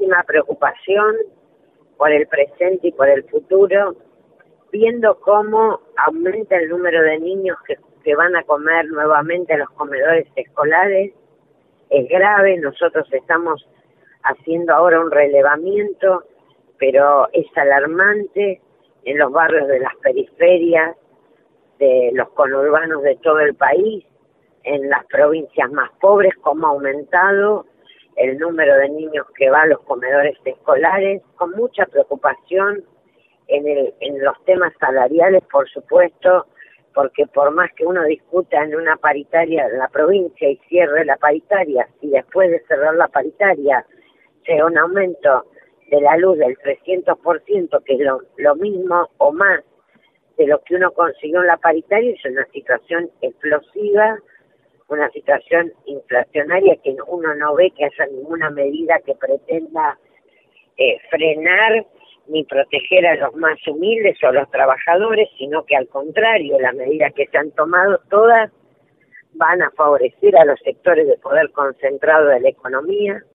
muchísima preocupación por el presente y por el futuro, viendo cómo aumenta el número de niños que van a comer nuevamente en los comedores escolares. Es grave, nosotros estamos haciendo ahora un relevamiento, pero es alarmante en los barrios de las periferias, de los conurbanos de todo el país, en las provincias más pobres, cómo ha aumentado el número de niños que va a los comedores escolares, con mucha preocupación en los temas salariales, por supuesto, porque por más que uno discuta en una paritaria en la provincia y cierre la paritaria, y después de cerrar la paritaria sea un aumento de la luz del 300%, que es lo mismo o más de lo que uno consiguió en la paritaria, es una situación explosiva, una situación inflacionaria que uno no ve que haya ninguna medida que pretenda frenar ni proteger a los más humildes o a los trabajadores, sino que al contrario, las medidas que se han tomado todas van a favorecer a los sectores de poder concentrado de la economía.